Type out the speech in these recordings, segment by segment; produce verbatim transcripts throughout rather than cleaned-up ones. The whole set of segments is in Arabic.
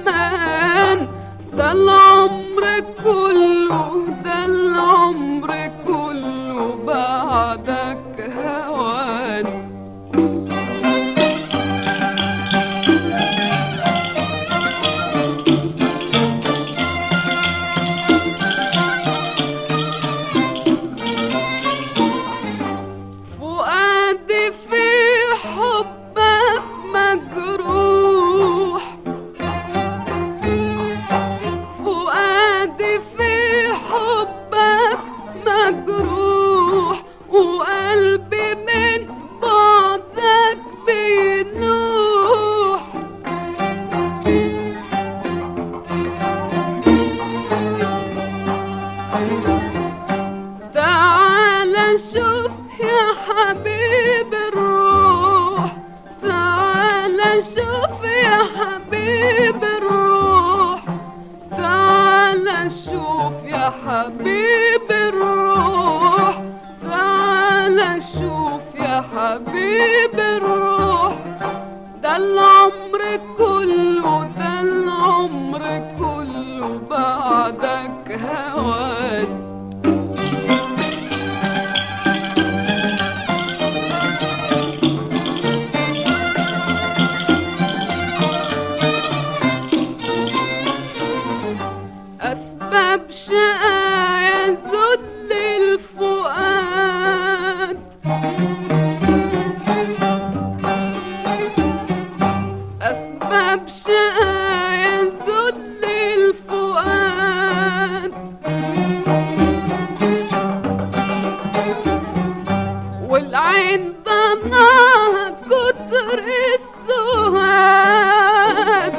الزمان، ده العمر كله، ده العمر كله بعدك هوان. فؤادي في حبك مجروح، فؤادي في حبك مجروح، وقلبي من بعدك بينوح. تعال شوف يا حبيب الروح، تعال شوف يا حبيب الروح، تعال شوف يا حبيب الروح، تعال شوف يا حبيب الروح. ده العمر كله، ده العمر كله بعدك هوان. أسباب شقايا ذل الفؤاد، أسباب شقايا ذل الفؤاد، والعين ضناها كتر السهاد.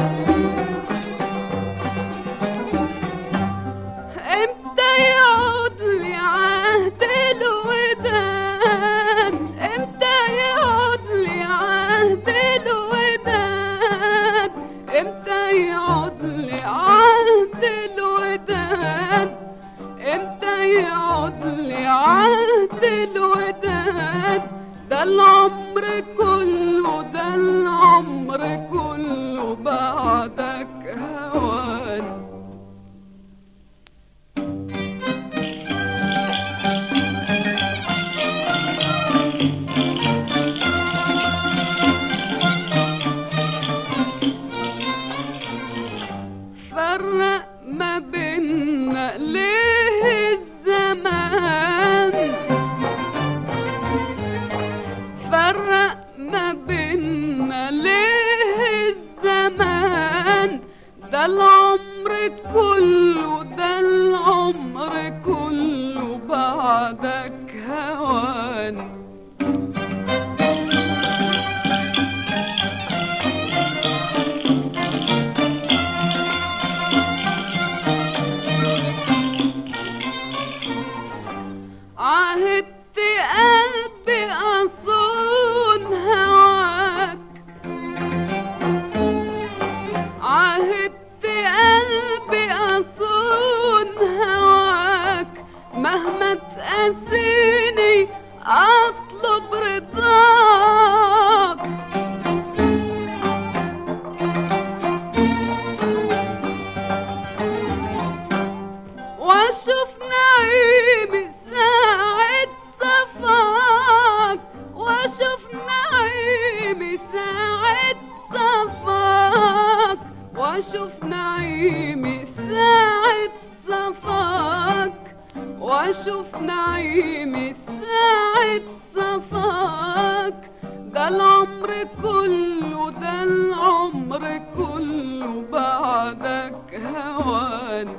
امتى يعود لي عهد الوداد، امتى يعود لي عهد الوداد، امتى يعود لي عهد الوداد، امتى يعود لي عهد الوداد. ده العمر كله، ده العمر كله بعدك هوان. فرق ما بيننا ليه الزمان، فرق ما بيننا ليه الزمان. ده العمر كله، ده العمر كله بعدك هوان. عهدت قلبي أصون هواك، عهدت قلبي أصون هواك، مهما تقاسيني أطلب رضاك. واشوف نعيمي ساعة صفاك، واشوف نعيمي ساعة صفاك، واشوف نعيمي ساعة صفاك، واشوف نعيمي ساعة صفاك. ده العمر كله، ده العمر كله بعدك هوان.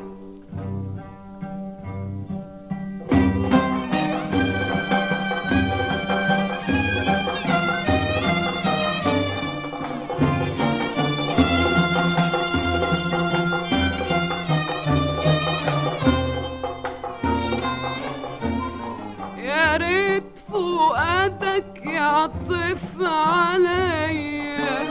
يا ريت فؤادك يعطف عليا،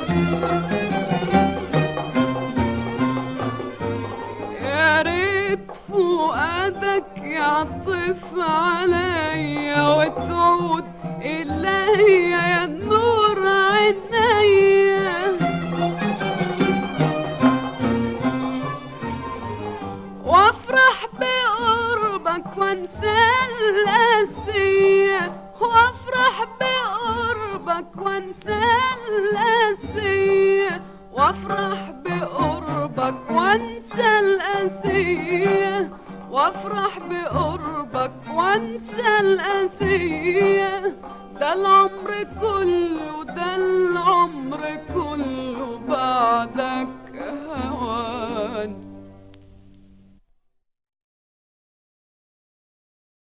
يا ريت فؤادك يعطف عليا، وتعود إلي يا نور عينيا. وافرح بقربك وانسى القاسية، وافرح بقربك وانسى القاسية. ده العمر كله، ده العمر كله بعدك